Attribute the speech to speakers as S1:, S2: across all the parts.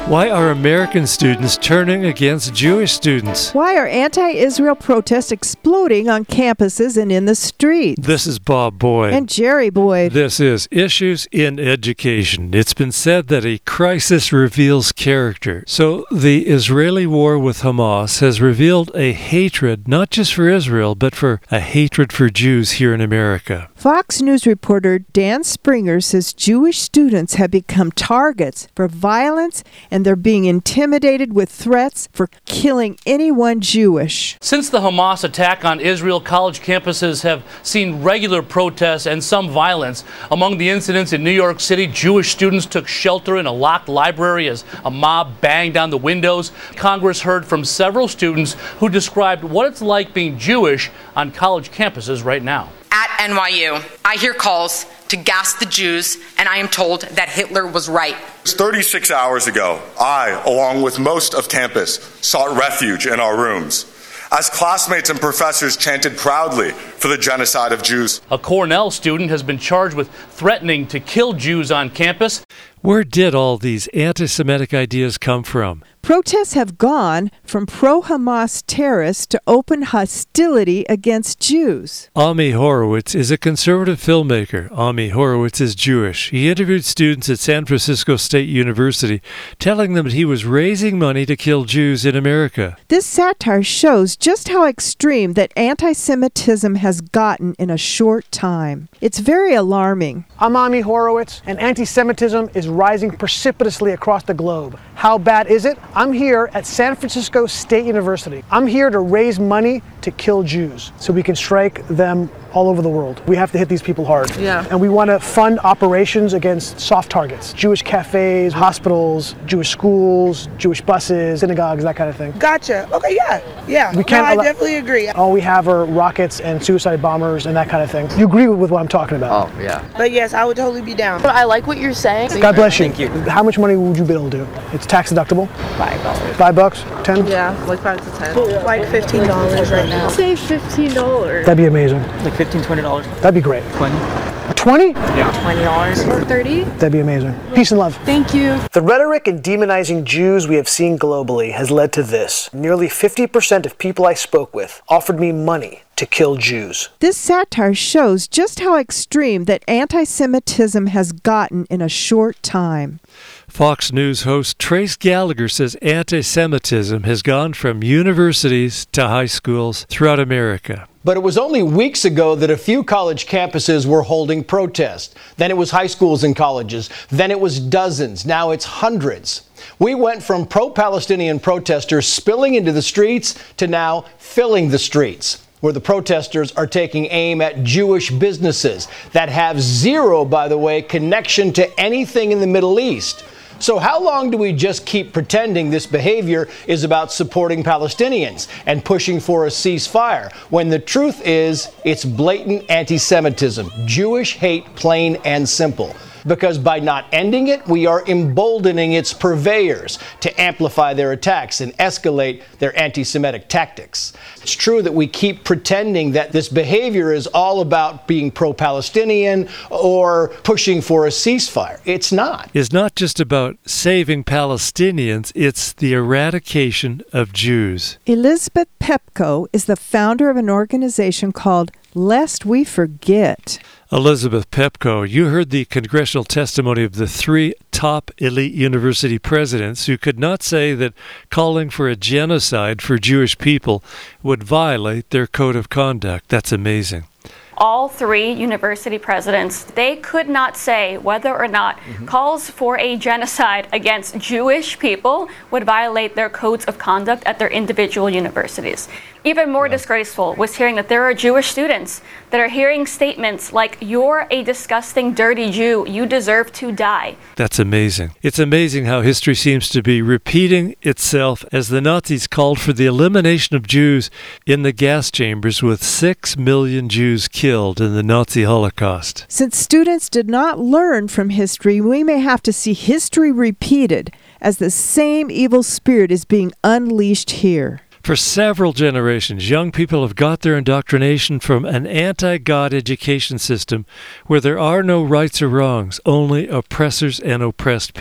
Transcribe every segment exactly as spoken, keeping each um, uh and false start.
S1: Why are American students turning against Jewish students?
S2: Why are anti-Israel protests exploding on campuses and in the streets?
S1: This is Bob Boyd.
S2: And Jerry Boyd.
S1: This is Issues in Education. It's been said that a crisis reveals character. So the Israeli war with Hamas has revealed a hatred not just for Israel, but for a hatred for Jews here in America.
S2: Fox News reporter Dan Springer says Jewish students have become targets for violence and they're being intimidated with threats for killing anyone Jewish.
S3: Since the Hamas attack on Israel, college campuses have seen regular protests and some violence. Among the incidents in New York City, Jewish students took shelter in a locked library as a mob banged on the windows. Congress heard from several students who described what it's like being Jewish on college campuses right now.
S4: At N Y U, I hear calls to gas the Jews, and I am told that Hitler was right.
S5: thirty-six hours ago, I, along with most of campus, sought refuge in our rooms as classmates and professors chanted proudly for the genocide of Jews.
S3: A Cornell student has been charged with threatening to kill Jews on campus.
S1: Where did all these anti-Semitic ideas come from?
S2: Protests have gone from pro-Hamas terrorists to open hostility against Jews.
S1: Ami Horowitz is a conservative filmmaker. Ami Horowitz is Jewish. He interviewed students at San Francisco State University, telling them that he was raising money to kill Jews in America.
S2: This satire shows just how extreme that anti-Semitism has gotten in a short time. It's very alarming.
S6: I'm Ami Horowitz, and anti-Semitism is rising precipitously across the globe. How bad is it? I'm here at San Francisco State University. I'm here to raise money to kill Jews so we can strike them all over the world. We have to hit these people hard.
S7: Yeah.
S6: And we want to fund operations against soft targets. Jewish cafes, hospitals, Jewish schools, Jewish buses, synagogues, that kind of thing.
S7: Gotcha. Okay, yeah. Yeah.
S6: We can't
S7: no, I
S6: allow-
S7: definitely agree.
S6: All we have are rockets and suicide bombers and that kind of thing. You agree with what I'm talking about?
S8: Oh, yeah.
S7: But yes, I would totally be down.
S9: I like what you're saying.
S6: God bless you.
S8: Thank you.
S6: How much money would you be able to do? It's tax deductible.
S9: Five dollars.
S6: Five bucks? Ten?
S7: Yeah, like five to ten. Like fifteen dollars right now.
S9: Say fifteen dollars.
S6: That'd be amazing.
S8: Like fifteen, twenty dollars.
S6: That'd be great.
S8: twenty.
S6: twenty?
S8: Yeah.
S9: twenty dollars or thirty.
S6: That'd be amazing. Peace and love.
S9: Thank you.
S6: The rhetoric and demonizing Jews we have seen globally has led to this. Nearly fifty percent of people I spoke with offered me money to kill Jews.
S2: This satire shows just how extreme that anti-Semitism has gotten in a short time.
S1: Fox News host Trace Gallagher says anti-Semitism has gone from universities to high schools throughout America.
S10: But it was only weeks ago that a few college campuses were holding protests. Then it was high schools and colleges. Then it was dozens. Now it's hundreds. We went from pro-Palestinian protesters spilling into the streets to now filling the streets, where the protesters are taking aim at Jewish businesses that have zero, by the way, connection to anything in the Middle East. So how long do we just keep pretending this behavior is about supporting Palestinians and pushing for a ceasefire, when the truth is it's blatant anti-Semitism, Jewish hate, plain and simple? Because by not ending it, we are emboldening its purveyors to amplify their attacks and escalate their anti-Semitic tactics. It's true that we keep pretending that this behavior is all about being pro-Palestinian or pushing for a ceasefire. It's not.
S1: It's not just about saving Palestinians, it's the eradication of Jews.
S2: Elizabeth Pepko is the founder of an organization called Lest We Forget.
S1: Elizabeth Pepko, you heard the congressional testimony of the three top elite university presidents who could not say that calling for a genocide for Jewish people would violate their code of conduct. That's amazing.
S11: All three university presidents, they could not say whether or not mm-hmm. calls for a genocide against Jewish people would violate their codes of conduct at their individual universities. Even more yeah. disgraceful was hearing that there are Jewish students that are hearing statements like, "You're a disgusting, dirty Jew. You deserve to die."
S1: That's amazing. It's amazing how history seems to be repeating itself as the Nazis called for the elimination of Jews in the gas chambers, with six million Jews killed in the Nazi Holocaust.
S2: Since students did not learn from history, we may have to see history repeated as the same evil spirit is being unleashed here.
S1: For several generations, young people have got their indoctrination from an anti-God education system where there are no rights or wrongs, only oppressors and oppressed people.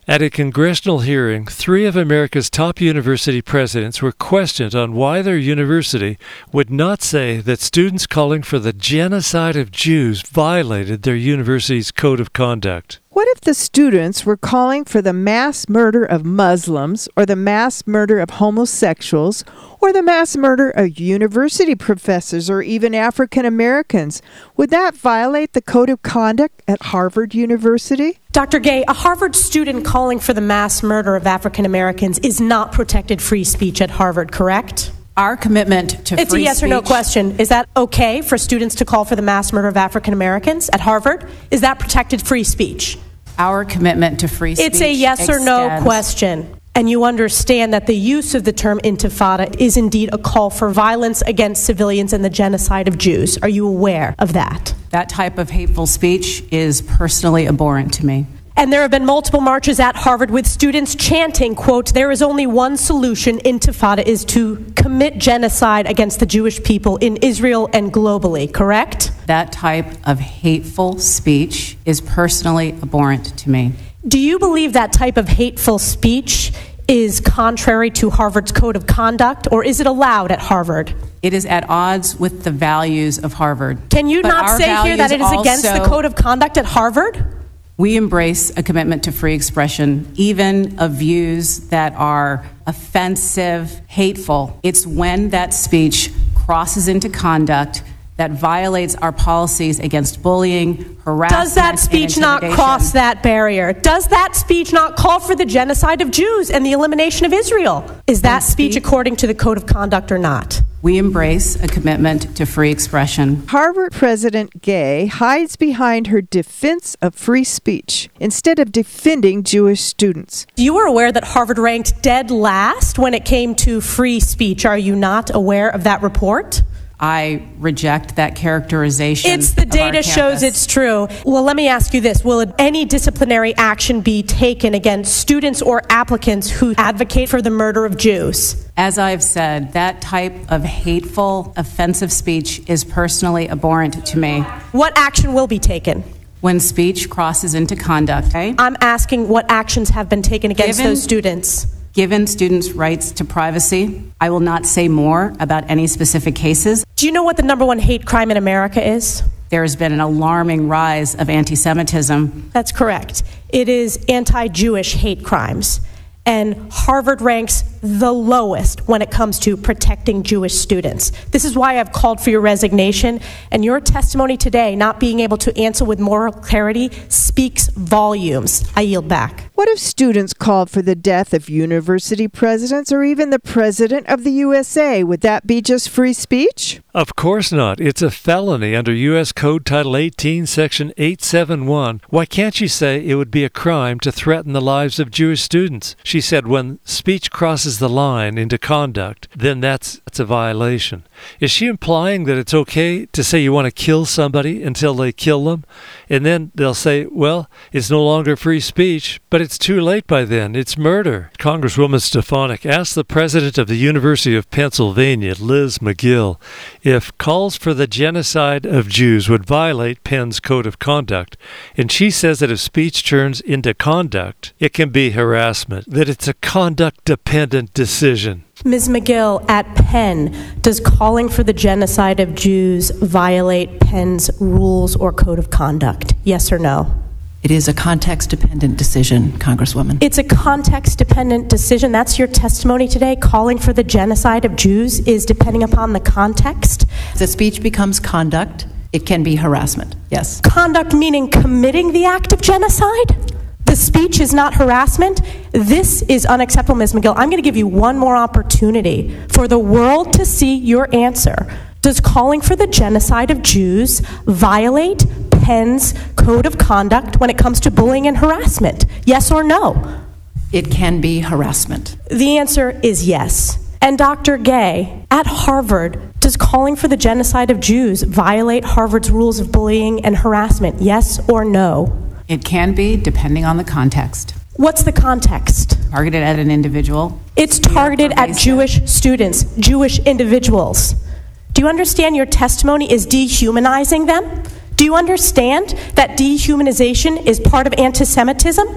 S1: At a congressional hearing, three of America's top university presidents were questioned on why their university would not say that students calling for the genocide of Jews violated their university's code of conduct.
S2: What if the students were calling for the mass murder of Muslims, or the mass murder of homosexuals, or the mass murder of university professors, or even African Americans? Would that violate the code of conduct at Harvard University?
S8: Doctor Gay, a Harvard student calling for the mass murder of African Americans is not protected free speech at Harvard, correct?
S12: Our commitment to
S8: It's
S12: free
S8: a yes
S12: speech.
S8: or no question. Is that okay for students to call for the mass murder of African Americans at Harvard? Is that protected free speech?
S12: Our commitment to free speech
S8: It's a yes or no
S12: extends-
S8: question. And you understand that the use of the term intifada is indeed a call for violence against civilians and the genocide of Jews. Are you aware of that?
S12: That type of hateful speech is personally abhorrent to me.
S8: And there have been multiple marches at Harvard with students chanting, quote, "There is only one solution, intifada, is to commit genocide against the Jewish people in Israel and globally," correct?
S12: That type of hateful speech is personally abhorrent to me.
S8: Do you believe that type of hateful speech is contrary to Harvard's code of conduct, or is it allowed at Harvard?
S12: It is at odds with the values of Harvard.
S8: Can you
S12: But
S8: not
S12: our
S8: say here that it is
S12: values
S8: against the
S12: also-
S8: code of conduct at Harvard?
S12: We embrace a commitment to free expression, even of views that are offensive, hateful. It's when that speech crosses into conduct that violates our policies against bullying, harassment,
S8: Does that speech
S12: and
S8: not
S12: intimidation.
S8: cross that barrier? Does that speech not call for the genocide of Jews and the elimination of Israel? Is that speech according to the code of conduct or not?
S12: We embrace a commitment to free expression.
S2: Harvard President Gay hides behind her defense of free speech instead of defending Jewish students.
S8: You were aware that Harvard ranked dead last when it came to free speech. Are you not aware of that report?
S12: I reject that characterization.
S8: It's the
S12: of our
S8: data shows
S12: campus.
S8: it's true. Well, let me ask you this. Will any disciplinary action be taken against students or applicants who advocate for the murder of Jews?
S12: As I've said, that type of hateful, offensive speech is personally abhorrent to me.
S8: What action will be taken?
S12: When speech crosses into conduct, okay?
S8: I'm asking what actions have been taken against
S12: Given-
S8: those students.
S12: Given students' rights to privacy, I will not say more about any specific cases.
S8: Do you know what the number one hate crime in America is?
S12: There has been an alarming rise of anti-Semitism.
S8: That's correct. It is anti-Jewish hate crimes. And Harvard ranks the lowest when it comes to protecting Jewish students. This is why I've called for your resignation, and your testimony today, not being able to answer with moral clarity, speaks volumes. I yield back.
S2: What if students called for the death of university presidents or even the president of the U S A? Would that be just free speech?
S1: Of course not. It's a felony under U S Code Title eighteen, Section eight seventy-one. Why can't she say it would be a crime to threaten the lives of Jewish students? She said when speech crosses the line into conduct, then that's, that's a violation. Is she implying that it's okay to say you want to kill somebody until they kill them? And then they'll say, well, it's no longer free speech, but it's too late by then. It's murder. Congresswoman Stefanik asked the president of the University of Pennsylvania, Liz McGill, if calls for the genocide of Jews would violate Penn's code of conduct. And she says that if speech turns into conduct, it can be harassment, that it's a conduct-dependent decision.
S8: Miz McGill, at Penn, does calling for the genocide of Jews violate Penn's rules or code of conduct? Yes or no?
S13: It is a context-dependent decision, Congresswoman.
S8: It's a context-dependent decision. That's your testimony today. Calling for the genocide of Jews is depending upon the context.
S13: If the speech becomes conduct, it can be harassment, yes.
S8: Conduct meaning committing the act of genocide? The speech is not harassment? This is unacceptable, Miz McGill. I'm going to give you one more opportunity for the world to see your answer. Does calling for the genocide of Jews violate Penn's code of conduct when it comes to bullying and harassment? Yes or no?
S13: It can be harassment.
S8: The answer is yes. And Doctor Gay, at Harvard, does calling for the genocide of Jews violate Harvard's rules of bullying and harassment? Yes or no?
S12: It can be, depending on the context.
S8: What's the context?
S12: Targeted at an individual.
S8: It's targeted at Jewish students, Jewish individuals. Do you understand your testimony is dehumanizing them? Do you understand that dehumanization is part of anti-Semitism?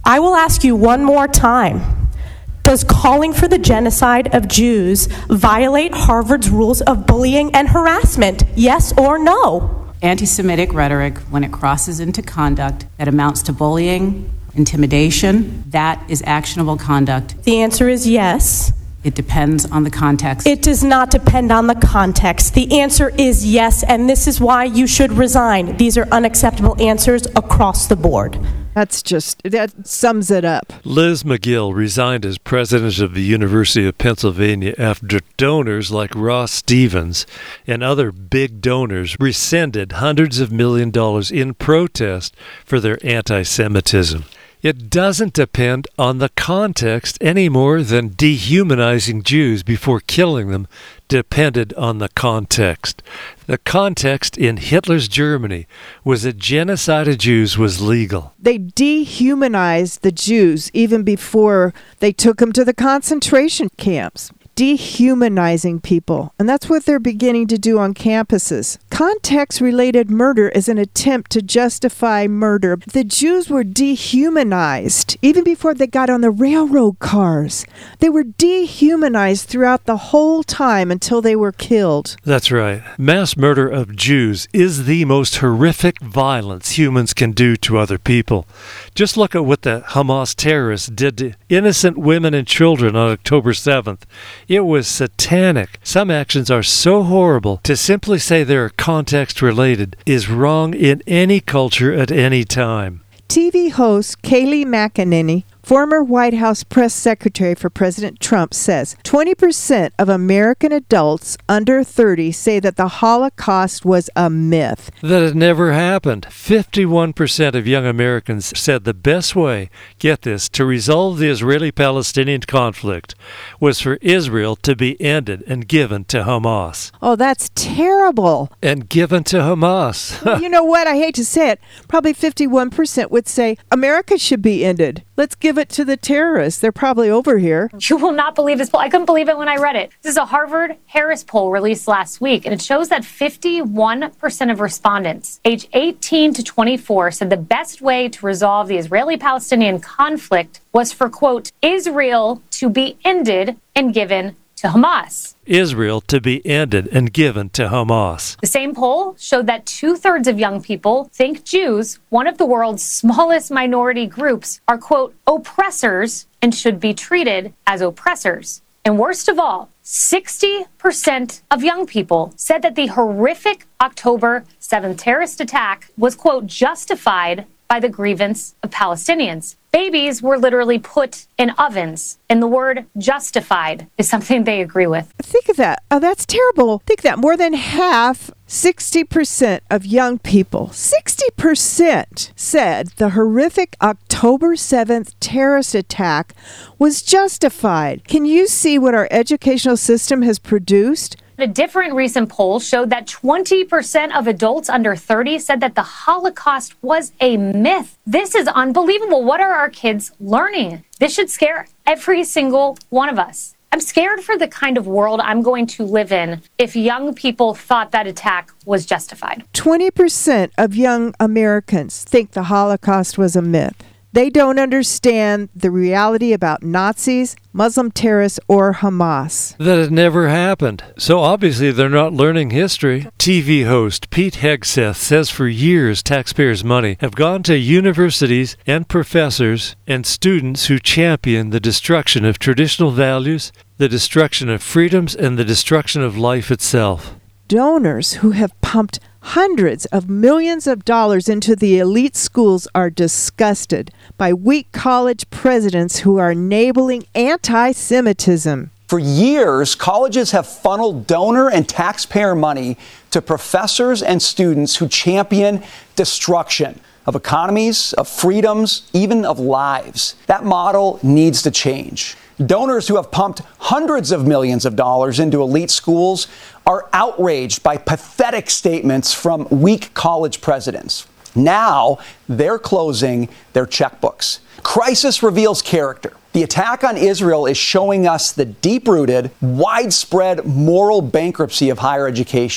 S8: I will ask you one more time. Does calling for the genocide of Jews violate Harvard's rules of bullying and harassment? Yes or no?
S12: Anti-Semitic rhetoric, when it crosses into conduct that amounts to bullying, intimidation, that is actionable conduct.
S8: The answer is yes.
S12: It depends on the context.
S8: It does not depend on the context. The answer is yes, and this is why you should resign. These are unacceptable answers across the board.
S2: That's just, that sums it up.
S1: Liz Magill resigned as president of the University of Pennsylvania after donors like Ross Stevens and other big donors rescinded hundreds of million dollars in protest for their anti-Semitism. It doesn't depend on the context any more than dehumanizing Jews before killing them depended on the context. The context in Hitler's Germany was that genocide of Jews was legal.
S2: They dehumanized the Jews even before they took them to the concentration camps. Dehumanizing people. And that's what they're beginning to do on campuses. Context-related murder is an attempt to justify murder. The Jews were dehumanized even before they got on the railroad cars. They were dehumanized throughout the whole time until they were killed.
S1: That's right. Mass murder of Jews is the most horrific violence humans can do to other people. Just look at what the Hamas terrorists did to innocent women and children on October seventh. It was satanic. Some actions are so horrible, to simply say they're context-related is wrong in any culture at any time.
S2: T V host Kayleigh McEnany, former White House press secretary for President Trump, says twenty percent of American adults under thirty say that the Holocaust was a myth.
S1: That it never happened. fifty-one percent of young Americans said the best way, get this, to resolve the Israeli-Palestinian conflict was for Israel to be ended and given to Hamas.
S2: Oh, that's terrible.
S1: And given to Hamas.
S2: Well, you know what? I hate to say it. Probably fifty-one percent would say America should be ended. Let's give it to the terrorists. They're probably over here.
S14: You will not believe this poll. I couldn't believe it when I read it. This is a Harvard Harris poll released last week, and it shows that fifty-one percent of respondents age eighteen to twenty-four said the best way to resolve the Israeli-Palestinian conflict was for, quote, Israel to be ended and given to Hamas.
S1: Israel to be ended and given to Hamas.
S14: The same poll showed that two-thirds of young people think Jews, one of the world's smallest minority groups, are, quote, oppressors and should be treated as oppressors. And worst of all, sixty percent of young people said that the horrific October seventh terrorist attack was, quote, justified by the grievance of Palestinians. Babies were literally put in ovens, and the word justified is something they agree with.
S2: Think of that. Oh, that's terrible. Think that more than half, sixty percent of young people, sixty percent said the horrific October seventh terrorist attack was justified. Can you see what our educational system has produced?
S14: A different recent poll showed that twenty percent of adults under thirty said that the Holocaust was a myth. This is unbelievable. What are our kids learning? This should scare every single one of us. I'm scared for the kind of world I'm going to live in if young people thought that attack was justified.
S2: twenty percent of young Americans think the Holocaust was a myth. They don't understand the reality about Nazis, Muslim terrorists, or Hamas.
S1: That it never happened. So obviously they're not learning history. T V host Pete Hegseth says for years taxpayers' money have gone to universities and professors and students who champion the destruction of traditional values, the destruction of freedoms, and the destruction of life itself.
S2: Donors who have pumped hundreds of millions of dollars into the elite schools are disgusted by weak college presidents who are enabling anti-Semitism.
S15: For years, colleges have funneled donor and taxpayer money to professors and students who champion destruction of economies, of freedoms, even of lives. That model needs to change. Donors who have pumped hundreds of millions of dollars into elite schools are outraged by pathetic statements from weak college presidents. Now they're closing their checkbooks. Crisis reveals character. The attack on Israel is showing us the deep-rooted, widespread moral bankruptcy of higher education.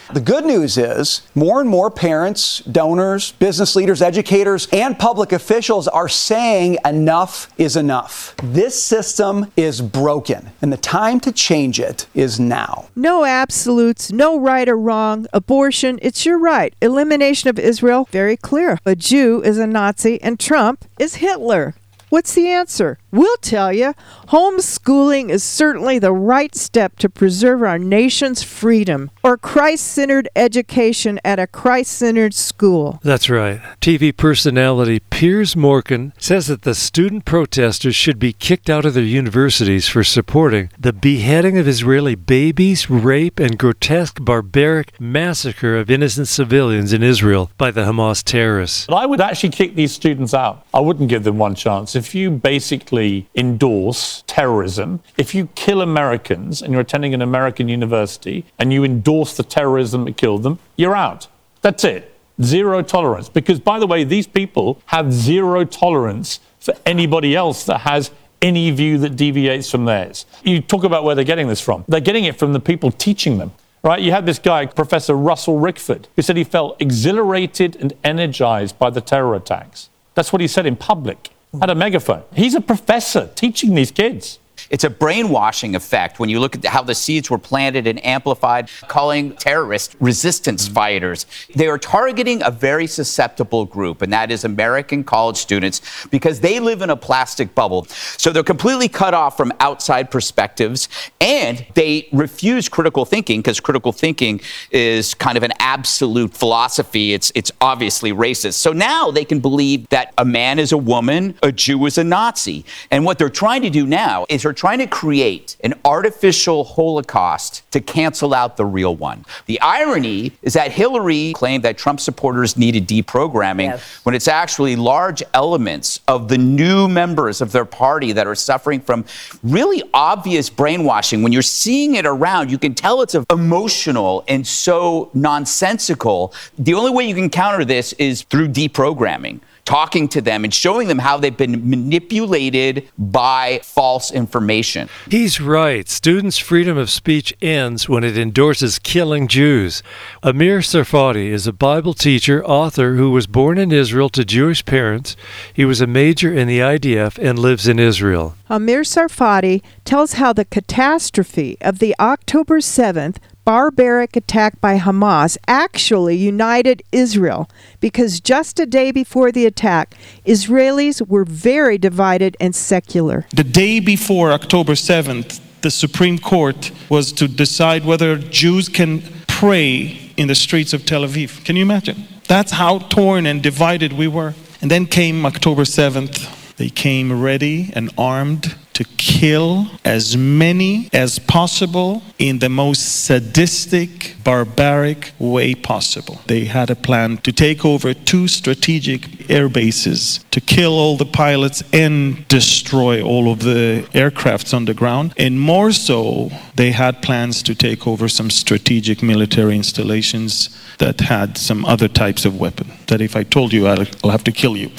S15: The good news is more and more parents, donors, business leaders, educators, and public officials are saying enough is enough. This system is broken, and the time to change it is now.
S2: No absolutes, no right or wrong. Abortion, it's your right. Elimination of Israel, very clear. A Jew is a Nazi and Trump is Hitler. What's the answer? We'll tell you. Homeschooling is certainly the right step to preserve our nation's freedom, or Christ-centered education at a Christ-centered school.
S1: That's right. T V personality Piers Morgan says that the student protesters should be kicked out of their universities for supporting the beheading of Israeli babies, rape, and grotesque barbaric massacre of innocent civilians in Israel by the Hamas terrorists.
S16: But I would actually kick these students out. I wouldn't give them one chance. If you basically endorse terrorism, if you kill Americans and you're attending an American university and you endorse the terrorism that killed them, you're out. That's it. Zero tolerance. Because, by the way, these people have zero tolerance for anybody else that has any view that deviates from theirs. You talk about where they're getting this from. They're getting it from the people teaching them. Right? You had this guy, Professor Russell Rickford, who said he felt exhilarated and energized by the terror attacks. That's what he said in public. Had a megaphone. He's a professor teaching these kids.
S17: It's a brainwashing effect when you look at how the seeds were planted and amplified, calling terrorists resistance fighters. They are targeting a very susceptible group, and that is American college students, because they live in a plastic bubble. So they're completely cut off from outside perspectives, and they refuse critical thinking, because critical thinking is kind of an absolute philosophy. It's, it's obviously racist. So now they can believe that a man is a woman, a Jew is a Nazi. And what they're trying to do now is they're trying to create an artificial Holocaust to cancel out the real one. The irony is that Hillary claimed that Trump supporters needed deprogramming, yes, when it's actually large elements of the new members of their party that are suffering from really obvious brainwashing. When you're seeing it around, you can tell it's emotional and so nonsensical. The only way you can counter this is through deprogramming, talking to them and showing them how they've been manipulated by false information.
S1: He's right. Students' freedom of speech ends when it endorses killing Jews. Amir Tsarfati is a Bible teacher, author who was born in Israel to Jewish parents. He was a major in the I D F and lives in Israel.
S2: Amir Tsarfati tells how the catastrophe of the October seventh barbaric attack by Hamas actually united Israel, because just a day before the attack, Israelis were very divided and secular.
S18: The day before October seventh, the Supreme Court was to decide whether Jews can pray in the streets of Tel Aviv. Can you imagine? That's how torn and divided we were. And then came October seventh. They came ready and armed to kill as many as possible in the most sadistic, barbaric way possible. They had a plan to take over two strategic air bases, to kill all the pilots and destroy all of the aircrafts on the ground. And more so, they had plans to take over some strategic military installations that had some other types of weapon, that if I told you, I'll, I'll have to kill you.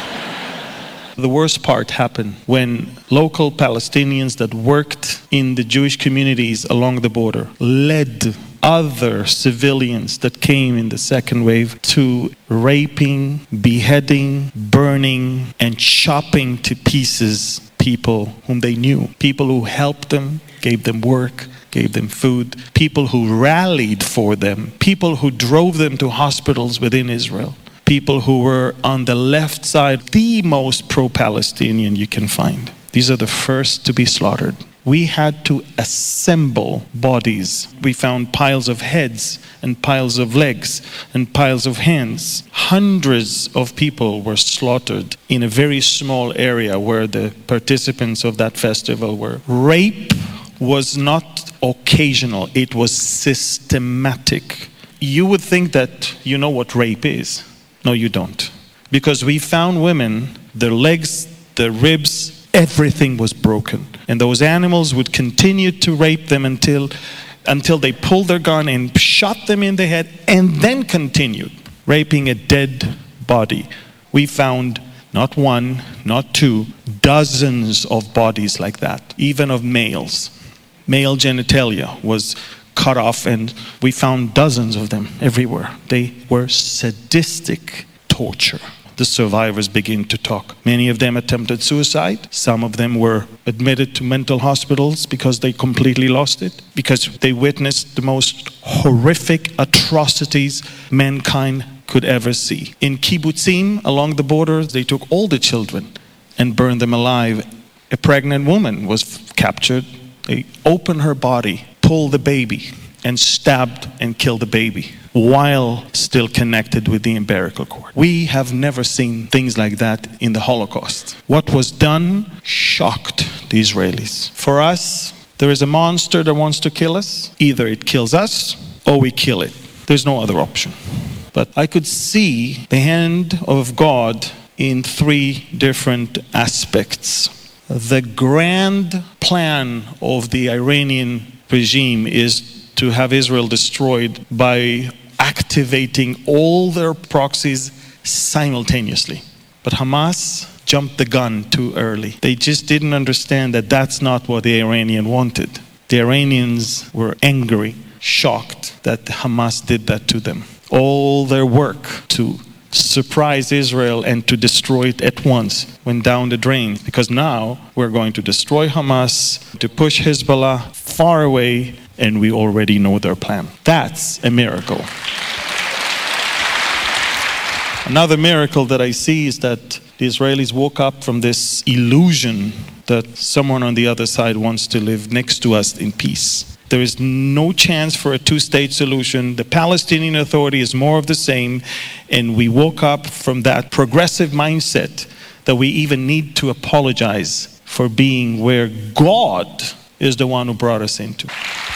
S18: The worst part happened when local Palestinians that worked in the Jewish communities along the border led other civilians that came in the second wave to raping, beheading, burning, and chopping to pieces people whom they knew. People who helped them, gave them work, gave them food. People who rallied for them. People who drove them to hospitals within Israel. People who were on the left side, the most pro-Palestinian you can find. These are the first to be slaughtered. We had to assemble bodies. We found piles of heads and piles of legs and piles of hands. Hundreds of people were slaughtered in a very small area where the participants of that festival were. Rape was not occasional, it was systematic. You would think that you know what rape is. No, you don't. Because we found women, their legs, their ribs, everything was broken. And those animals would continue to rape them until, until they pulled their gun and shot them in the head, and then continued raping a dead body. We found not one, not two, dozens of bodies like that, even of males. Male genitalia was cut off, and we found dozens of them everywhere. They were sadistic torture. The survivors begin to talk. Many of them attempted suicide. Some of them were admitted to mental hospitals because they completely lost it, because they witnessed the most horrific atrocities mankind could ever see. In kibbutzim, along the borders, they took all the children and burned them alive. A pregnant woman was captured. They opened her body, pulled the baby, and stabbed and killed the baby while still connected with the umbilical cord. We have never seen things like that in the Holocaust. What was done shocked the Israelis. For us, there is a monster that wants to kill us. Either it kills us or we kill it. There's no other option. But I could see the hand of God in three different aspects. The grand plan of the Iranian regime is to have Israel destroyed by activating all their proxies simultaneously. But Hamas jumped the gun too early. They just didn't understand that that's not what the Iranians wanted. The Iranians were angry, shocked that Hamas did that to them. All their work to surprise Israel and to destroy it at once went down the drain, because now we're going to destroy Hamas, to push Hezbollah far away, and we already know their plan. That's a miracle. Another miracle that I see is that the Israelis woke up from this illusion that someone on the other side wants to live next to us in peace. There is no chance for a two-state solution. The Palestinian Authority is more of the same, and we woke up from that progressive mindset that we even need to apologize for being where God is the one who brought us into.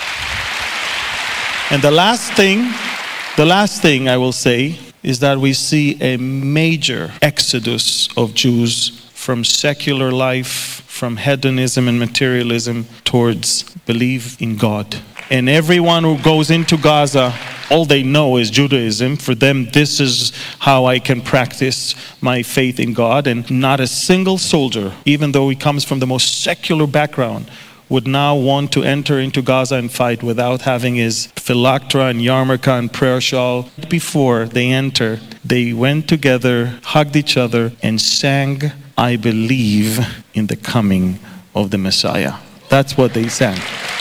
S18: And the last thing, the last thing I will say is that we see a major exodus of Jews from secular life, from hedonism and materialism, towards belief in God. And everyone who goes into Gaza, all they know is Judaism. For them, this is how I can practice my faith in God. And not a single soldier, even though he comes from the most secular background, would now want to enter into Gaza and fight without having his phylactery and yarmulke and prayer shawl. Before they enter, they went together, hugged each other, and sang, "I believe in the coming of the Messiah." That's what they sang.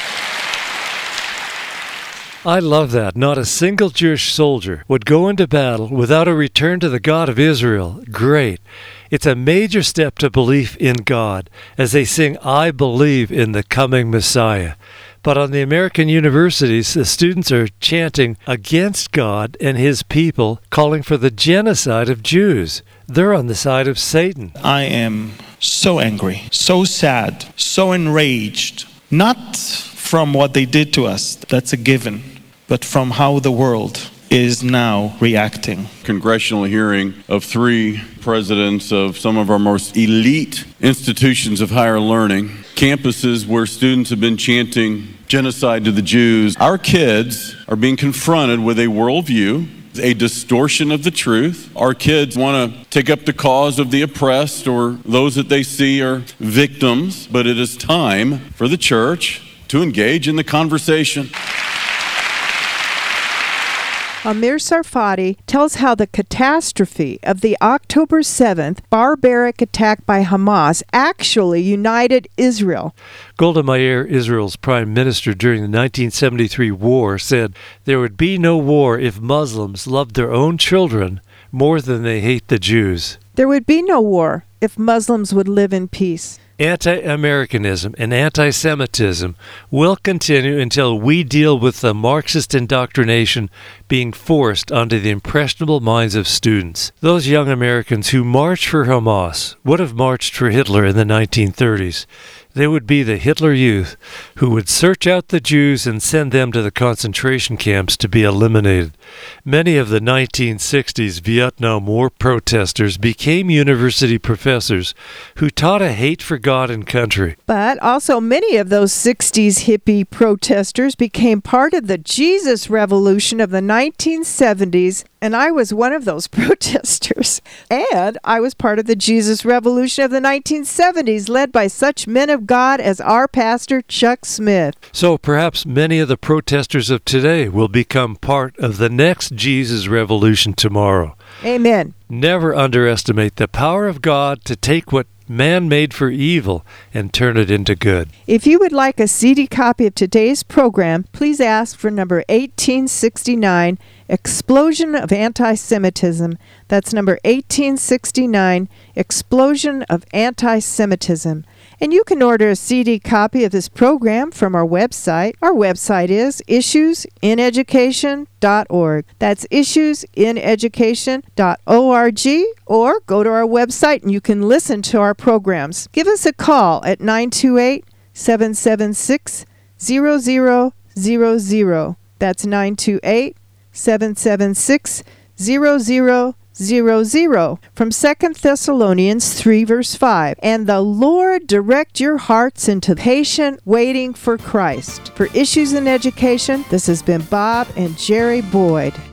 S1: I love that. Not a single Jewish soldier would go into battle without a return to the God of Israel. Great. It's a major step to belief in God as they sing, "I believe in the coming Messiah." But on the American universities, the students are chanting against God and his people, calling for the genocide of Jews. They're on the side of Satan.
S18: I am so angry, so sad, so enraged, not from what they did to us, that's a given, but from how the world is now reacting.
S19: Congressional hearing of three presidents of some of our most elite institutions of higher learning, campuses where students have been chanting genocide to the Jews. Our kids are being confronted with a worldview, a distortion of the truth. Our kids want to take up the cause of the oppressed or those that they see are victims, but it is time for the church to engage in the conversation.
S2: Amir Tsarfati tells how the catastrophe of the October seventh barbaric attack by Hamas actually united Israel.
S1: Golda Meir, Israel's prime minister during the nineteen seventy-three war, said there would be no war if Muslims loved their own children more than they hate the Jews.
S2: There would be no war if Muslims would live in peace.
S1: Anti-Americanism and anti-Semitism will continue until we deal with the Marxist indoctrination being forced onto the impressionable minds of students. Those young Americans who marched for Hamas would have marched for Hitler in the nineteen thirties. They would be the Hitler Youth who would search out the Jews and send them to the concentration camps to be eliminated. Many of the nineteen sixties Vietnam War protesters became university professors who taught a hate for God and country.
S2: But also many of those sixties hippie protesters became part of the Jesus Revolution of the nineteen seventies, and I was one of those protesters. And I was part of the Jesus Revolution of the nineteen seventies, led by such men of God as our pastor, Chuck Smith.
S1: So perhaps many of the protesters of today will become part of the next Jesus Revolution tomorrow.
S2: Amen.
S1: Never underestimate the power of God to take what man made for evil and turn it into good.
S2: If you would like a C D copy of today's program, please ask for number eighteen sixty-nine, Explosion of Anti-Semitism. That's number eighteen sixty-nine, Explosion of Anti-Semitism. And you can order a C D copy of this program from our website. Our website is issues in education dot org. That's issues in education dot org, or go to our website and you can listen to our programs. Give us a call at nine two eight, seven seven six, zero zero zero zero. That's nine two eight, seven seven six, zero zero zero zero. From Second Thessalonians three, verse five. And the Lord direct your hearts into patient waiting for Christ. For Issues in Education, this has been Bob and Jerry Boyd.